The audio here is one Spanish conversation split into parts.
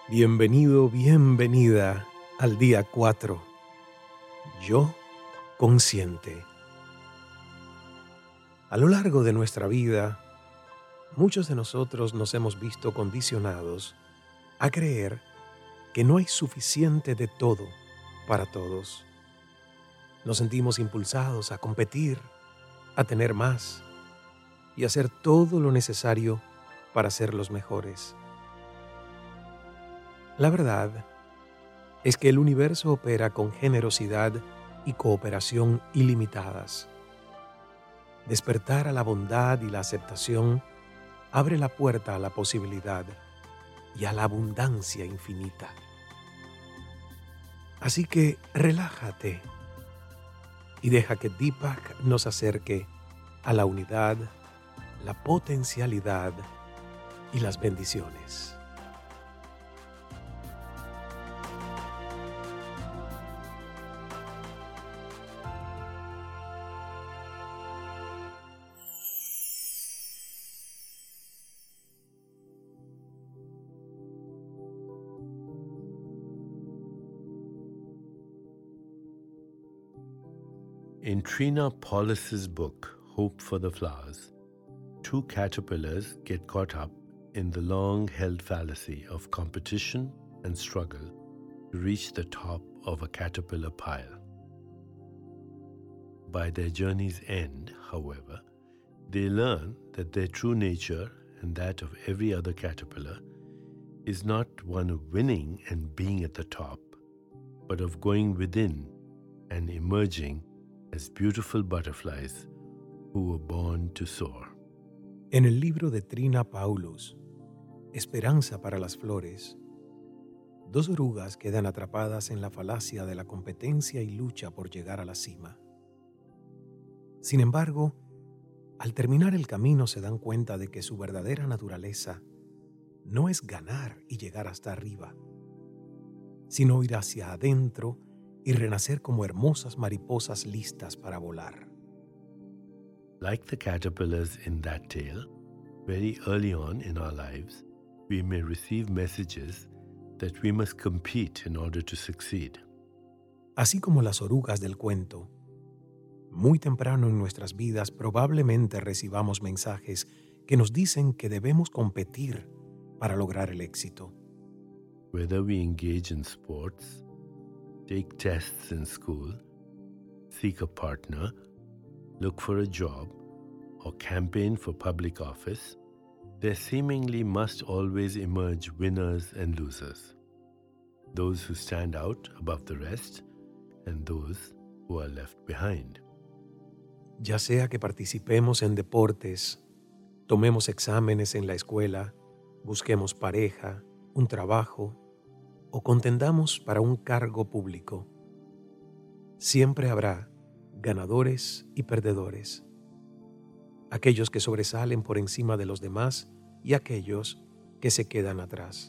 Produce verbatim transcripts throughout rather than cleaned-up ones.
Bienvenido, bienvenida al día cuatro. Yo consciente. A lo largo de nuestra vida, muchos de nosotros nos hemos visto condicionados a creer que no hay suficiente de todo para todos. Nos sentimos impulsados a competir, a tener más y hacer todo lo necesario para ser los mejores. La verdad es que el universo opera con generosidad y cooperación ilimitadas. Despertar a la bondad y la aceptación abre la puerta a la posibilidad y a la abundancia infinita. Así que relájate y deja que Deepak nos acerque a la unidad, la potencialidad y las bendiciones. In Trina Paulus's book, Hope for the Flowers, two caterpillars get caught up in the long-held fallacy of competition and struggle to reach the top of a caterpillar pile. By their journey's end, however, they learn that their true nature and that of every other caterpillar is not one of winning and being at the top, but of going within and emerging as beautiful butterflies who were born to soar. En el libro de Trina Paulus, Esperanza para las Flores, dos orugas quedan atrapadas en la falacia de la competencia y lucha por llegar a la cima. Sin embargo, al terminar el camino se dan cuenta de que su verdadera naturaleza no es ganar y llegar hasta arriba, sino ir hacia adentro y renacer como hermosas mariposas listas para volar. Like the caterpillars in that tale, very early on in our lives, we may receive messages that we must compete in order to succeed. Así como las orugas del cuento, muy temprano en nuestras vidas probablemente recibamos mensajes que nos dicen que debemos competir para lograr el éxito. Whether we engage in sports, take tests in school, seek a partner, look for a job, or campaign for public office, there seemingly must always emerge winners and losers. Those who stand out above the rest and those who are left behind. Ya sea que participemos en deportes, tomemos exámenes en la escuela, busquemos pareja, un trabajo, o contendamos para un cargo público, siempre habrá ganadores y perdedores, aquellos que sobresalen por encima de los demás y aquellos que se quedan atrás.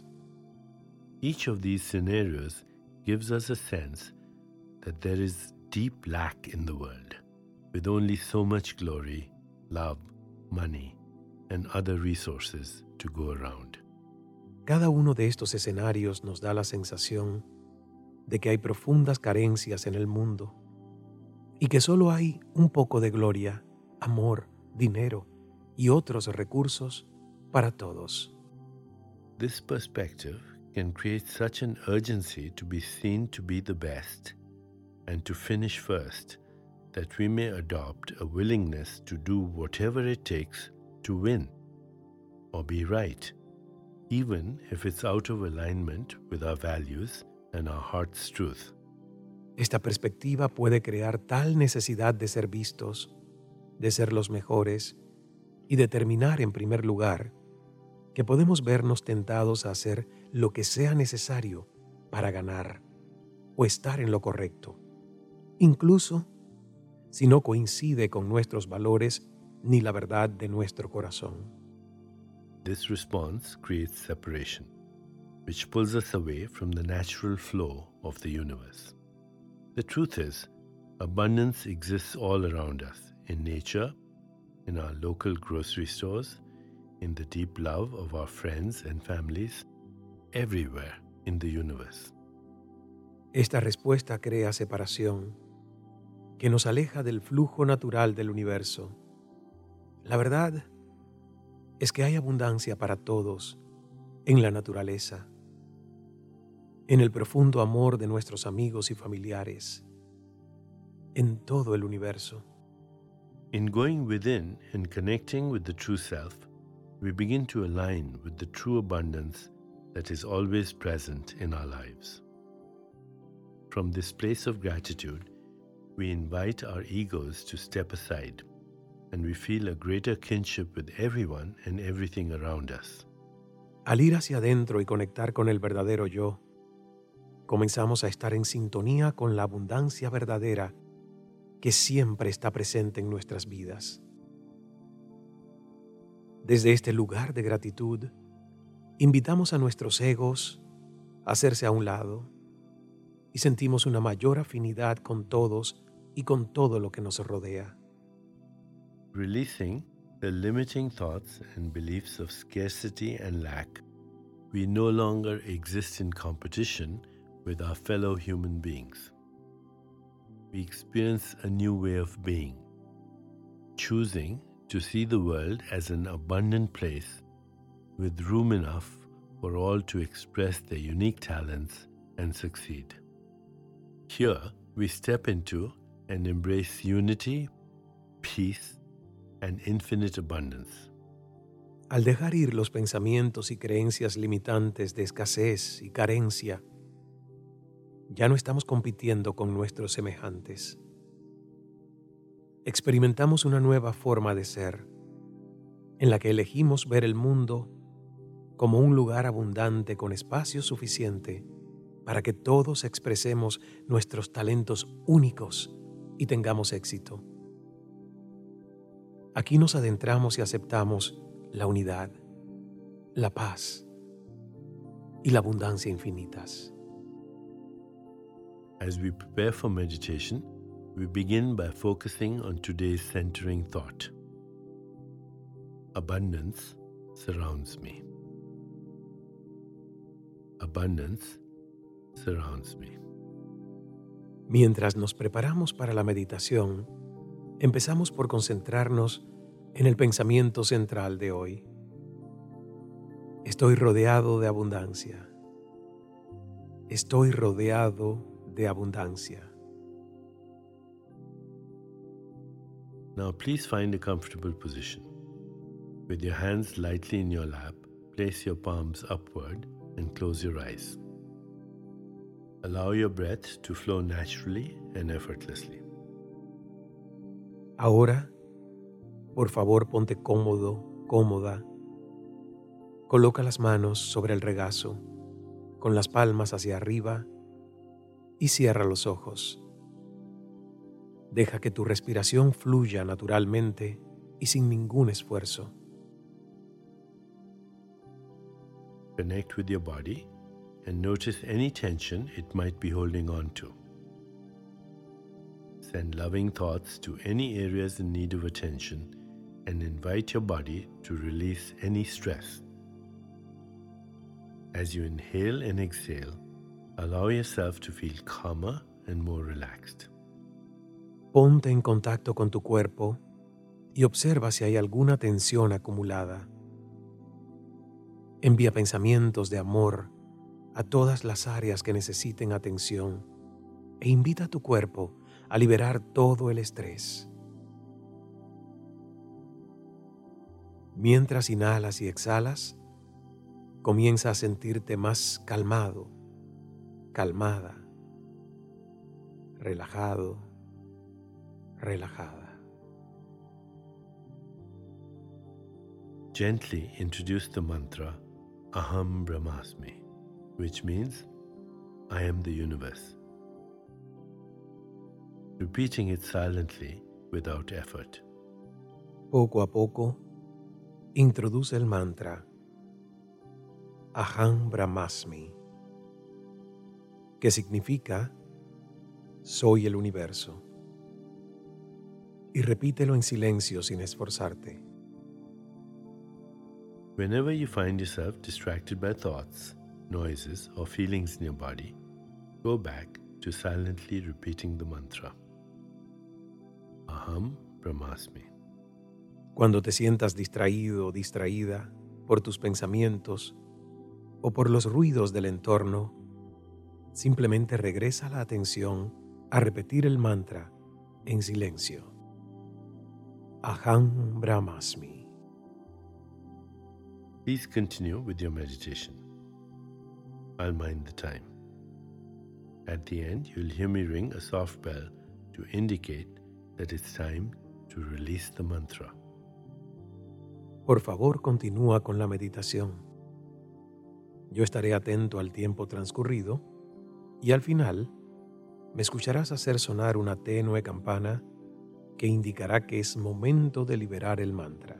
Each of these scenarios gives us a sense that there is deep lack in the world, with only so much glory, love, money, and other resources to go around. Cada uno de estos escenarios nos da la sensación de que hay profundas carencias en el mundo y que solo hay un poco de gloria, amor, dinero y otros recursos para todos. This perspective can create such an urgency to be seen to be the best and to finish first that we may adopt a willingness to do whatever it takes to win or be right, even if it's out of alignment with our values and our heart's truth. Esta perspectiva puede crear tal necesidad de ser vistos, de ser los mejores y de terminar en primer lugar, que podemos vernos tentados a hacer lo que sea necesario para ganar o estar en lo correcto, incluso si no coincide con nuestros valores ni la verdad de nuestro corazón. This response creates separation, which pulls us away from the natural flow of the universe. The truth is, abundance exists all around us, in nature, in our local grocery stores, in the deep love of our friends and families, everywhere. in the universe. Esta respuesta crea separación que nos aleja del flujo natural del universo. La verdad es que hay abundancia para todos en la naturaleza, en el profundo amor de nuestros amigos y familiares, en todo el universo. In going within and connecting with the true self, we begin to align with the true abundance that is always present in our lives. From this place of gratitude, we invite our egos to step aside, and we feel a greater kinship with everyone and everything around us. Al ir hacia adentro y conectar con el verdadero yo, comenzamos a estar en sintonía con la abundancia verdadera que siempre está presente en nuestras vidas. Desde este lugar de gratitud, invitamos a nuestros egos a hacerse a un lado y sentimos una mayor afinidad con todos y con todo lo que nos rodea. Releasing the limiting thoughts and beliefs of scarcity and lack, we no longer exist in competition with our fellow human beings. We experience a new way of being, choosing to see the world as an abundant place with room enough for all to express their unique talents and succeed. Here, we step into and embrace unity, peace, and infinite abundance. Al dejar ir los pensamientos y creencias limitantes de escasez y carencia, ya no estamos compitiendo con nuestros semejantes. Experimentamos una nueva forma de ser, en la que elegimos ver el mundo como un lugar abundante con espacio suficiente para que todos expresemos nuestros talentos únicos y tengamos éxito. Aquí nos adentramos y aceptamos la unidad, la paz y la abundancia infinitas. As we prepare for meditation, we begin by focusing on today's centering thought. Abundance surrounds me. Abundance surrounds me. Mientras nos preparamos para la meditación, empezamos por concentrarnos en el pensamiento central de hoy. Estoy rodeado de abundancia. Estoy rodeado de abundancia. Now please find a comfortable position. With your hands lightly in your lap, place your palms upward and close your eyes. Allow your breath to flow naturally and effortlessly. Ahora, por favor, ponte cómodo, cómoda. Coloca las manos sobre el regazo, con las palmas hacia arriba, y cierra los ojos. Deja que tu respiración fluya naturalmente y sin ningún esfuerzo. Connect with your body and notice any tension it might be holding on to. Send loving thoughts to any areas in need of attention and invite your body to release any stress. As you inhale and exhale, allow yourself to feel calmer and more relaxed. Ponte en contacto con tu cuerpo y observa si hay alguna tensión acumulada. Envía pensamientos de amor a todas las áreas que necesiten atención e invita a tu cuerpo a liberar todo el estrés. Mientras inhalas y exhalas, comienza a sentirte más calmado, calmada, relajado, relajada. Gently introduce the mantra Aham Brahmasmi, which means I am the universe. Repeating it silently without effort. Poco a poco, introduce el mantra Aham Brahmasmi, que significa soy el universo. Y repítelo en silencio sin esforzarte. Whenever you find yourself distracted by thoughts, noises, or feelings in your body, go back to silently repeating the mantra. Aham Brahmasmi. Cuando te sientas distraído o distraída por tus pensamientos o por los ruidos del entorno, simplemente regresa la atención a repetir el mantra en silencio. Aham Brahmasmi. Please continue with your meditation. I'll mind the time. At the end, you'll hear me ring a soft bell to indicate that it's time to release the mantra. Por favor, continúa con la meditación. Yo estaré atento al tiempo transcurrido y al final me escucharás hacer sonar una tenue campana que indicará que es momento de liberar el mantra.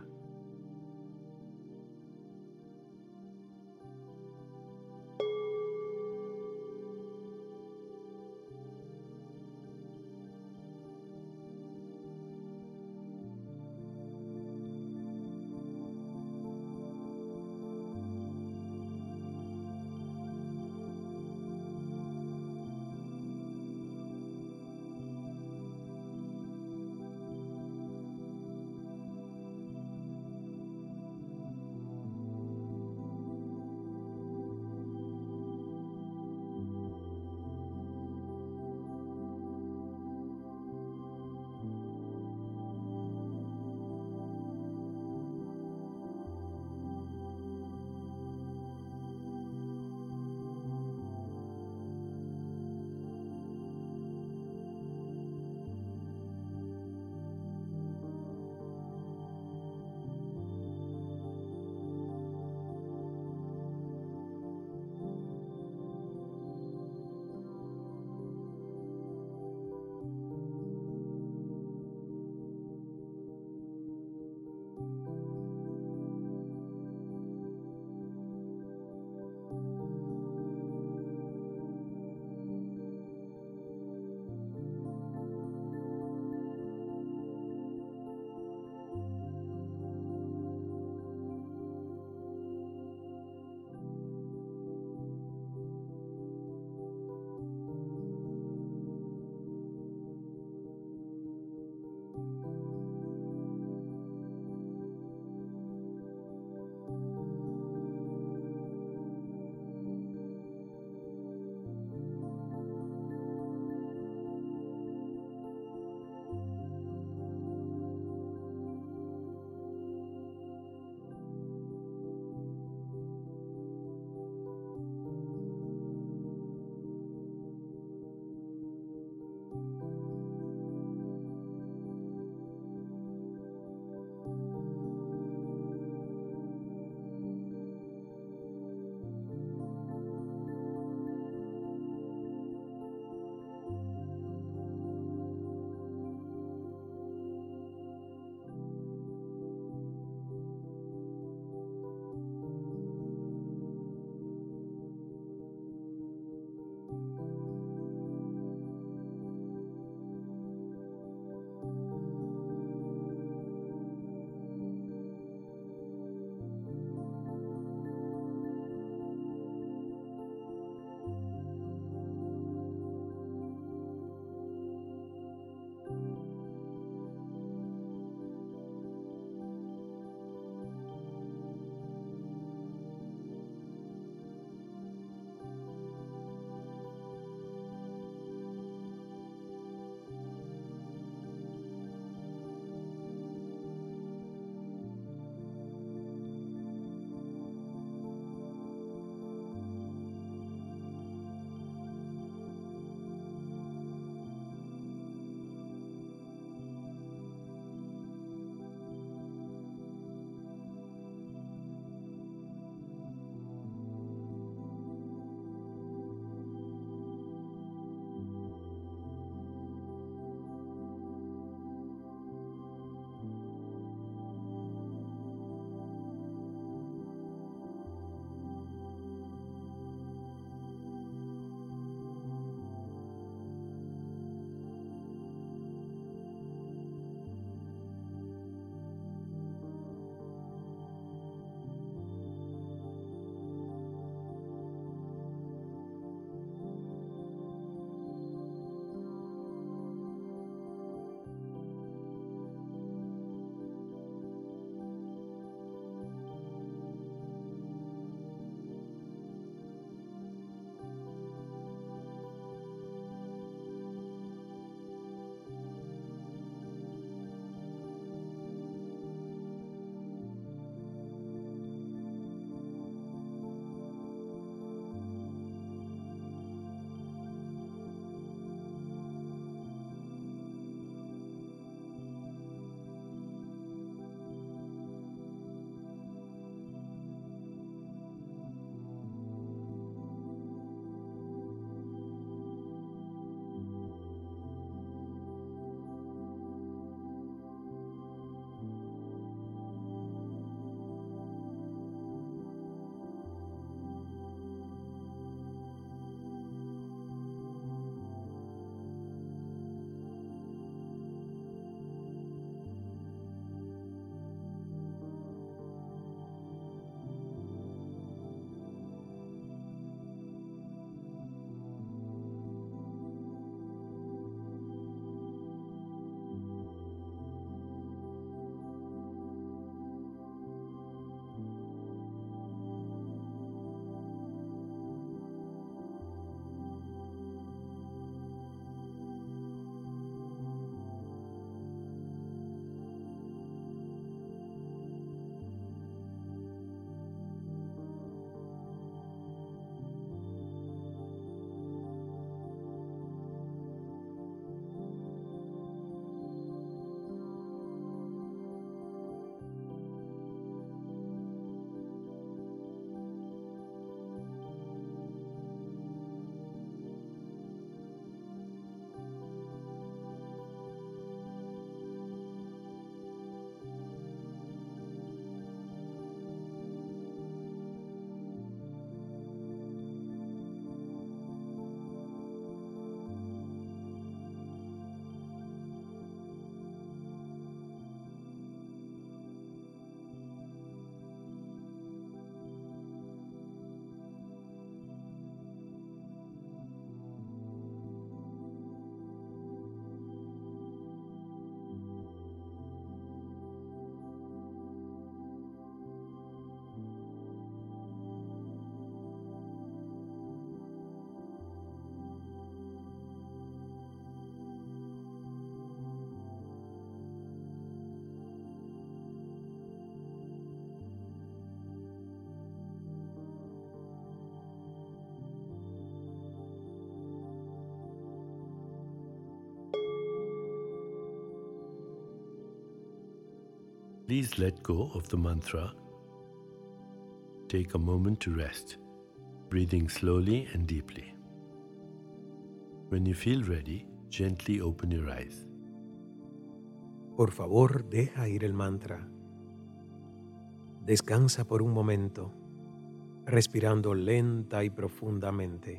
Please let go of the mantra. Take a moment to rest, breathing slowly and deeply. When you feel ready, gently open your eyes. Por favor, deja ir el mantra. Descansa por un momento, respirando lenta y profundamente.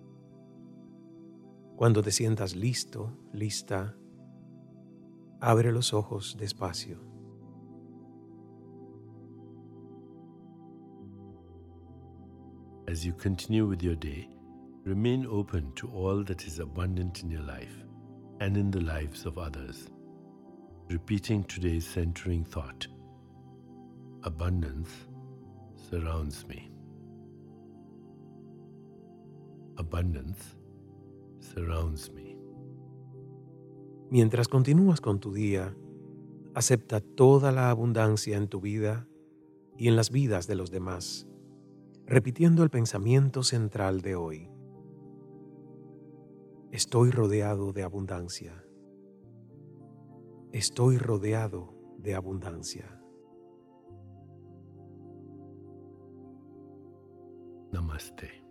Cuando te sientas listo, lista, abre los ojos despacio. As you continue with your day, remain open to all that is abundant in your life and in the lives of others. Repeating today's centering thought, abundance surrounds me. Abundance surrounds me. Mientras continúas con tu día, acepta toda la abundancia en tu vida y en las vidas de los demás, repitiendo el pensamiento central de hoy. Estoy rodeado de abundancia. Estoy rodeado de abundancia. Namaste.